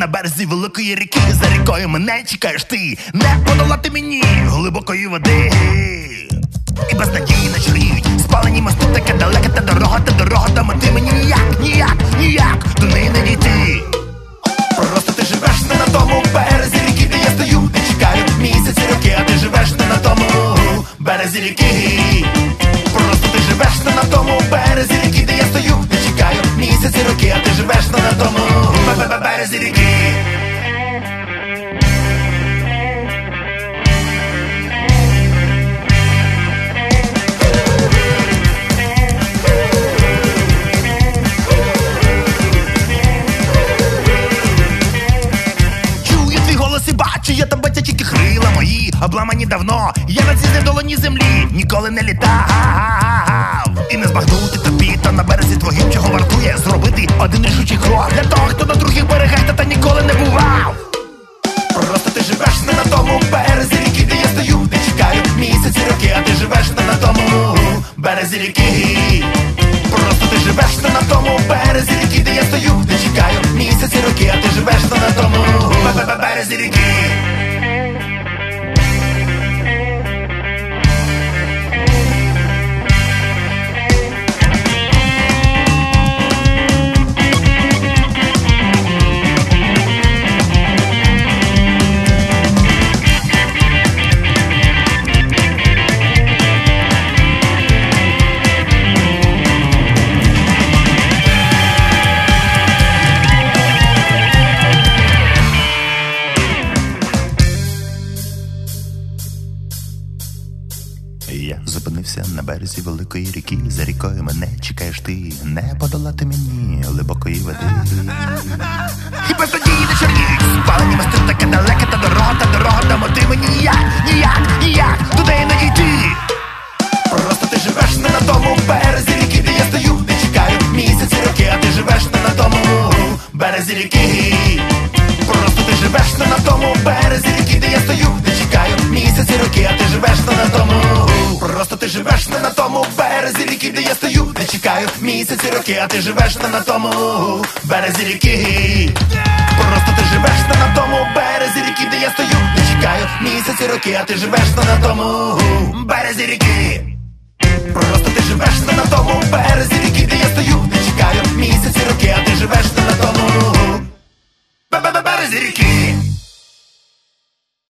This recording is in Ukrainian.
на березі великої ріки. За рікою мене чекаєш ти, не подолати мені глибокої води. І без надії не чоріють спалені мости, така далека та дорога та мети. Мені ніяк до неї не дійти. Просто ти живеш не на тому березі ріки, де я стою, де чекаю місяці, роки, а ти живеш не на тому березі ріки. Просто ти живеш не на тому березі ріки, де я стою, де чекаю місяці, роки, а ти живеш не на тому березі ріки. Бачу, я тебе тільки крила мої обламані давно. Я на цій недолоні землі ніколи не літав. І не збагнути тобі, та на березі твоїм чого вартує зробити один рішучий крок для того, хто на других берегах та ніколи не бував. Просто ти живеш не на тому березі ріки, де я стою, де чекаю місяці, роки, а ти живеш не на тому березі ріки. Просто ти живеш не на тому березі ріки, де я стою, де чекаю місяці, роки, а ти живеш не на тому березі ріки. Я зупинився на березі великої ріки. За рікою мене чекаєш ти, не подолати мені глибокої води. І без надії не чорніють спалені мости, така далека та дорога та моти. Мені ніяк до неї не дійти. Просто ти живеш не на тому березі ріки, де я стою, де чекаю місяці, роки, а ти живеш не на тому березі ріки. Просто ти живеш не на тому березі ріки, де я стою, де чекаю місяці, роки, а ти живеш не на тому. Просто ти живеш не на тому березі ріки, де я стою, де чекаю місяці, роки, а ти живеш не на тому березі ріки. Просто ти живеш не на тому березі ріки, де я стою, де чекаю місяці, роки, а ти живеш не на тому березі ріки. Просто ти живеш не на тому березі ріки, де я стою, де чекаю місяці, роки, а ти живеш не на тому березі ріки.